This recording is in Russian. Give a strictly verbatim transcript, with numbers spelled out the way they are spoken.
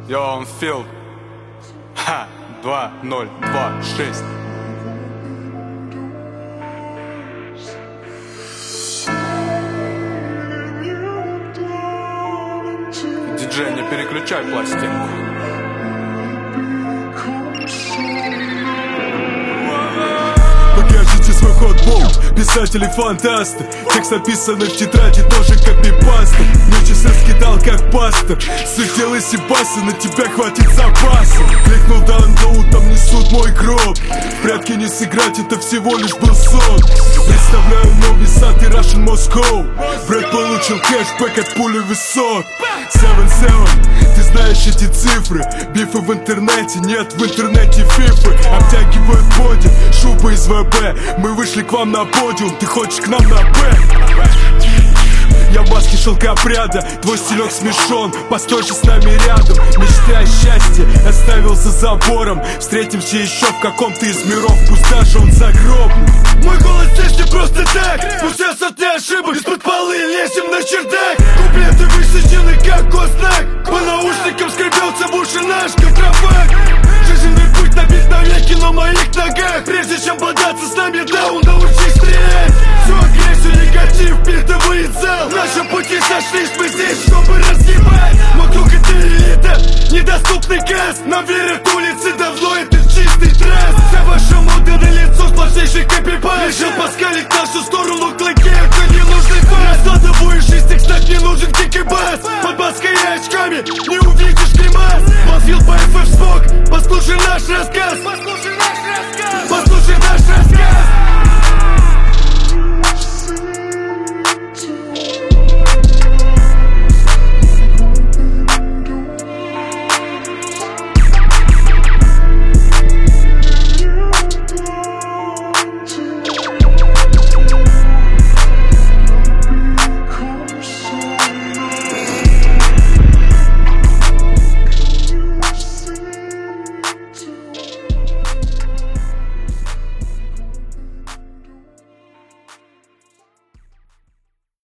Йо, он Фил. Ха, два ноль два шесть. Диджей, не переключай пластинку. Покажите свой хот-бол, писатели-фантасты. Текст написанный в тетради, тоже копипаста. Мне часы скидал как пастор. Сыграл и сибаса, на тебя хватит запаса. Кликнул download, там несут мой гроб. В прятки не сыграть, это всего лишь был сон. Представляю новый сад и Russian Moscow. Брэд получил кэшбэк от пули высот. семь семь, ты знаешь эти цифры. Бифы в интернете, нет в интернете фифы. Обтягивают боди, шубы из ВБ. Мы вышли к вам на подиум, ты хочешь к нам на Б? Я в маске шелкопряда, твой стилек смешон. Постой же с нами рядом, мечты о счастье оставил за забором. Встретимся еще в каком-то из миров, пусть даже он загробный. Мой голос здесь не просто так, спустя сотни ошибок. Из-под полы лезем на чердак. Куплеты высечены как гознак. По наушникам скребется в уши наш контрабак. Жизненный путь набит навеки на моих ногах. Прежде чем бодаться с нами даун, научись стрелять. Всю агрессию, негатив, битовый зал. Наши пути сошлись, мы здесь, чтобы разъебать. Вокруг это элита, недоступный газ. Нам верят улицы, давно это чистый трасс. Вся ваша мода на лицо, сплошнейший копипаст. Решил поскалить нашу сторону клыки, это не нужный фас. Раскладывающийся, кстати, не нужен дикий бас. Под маской и очками, не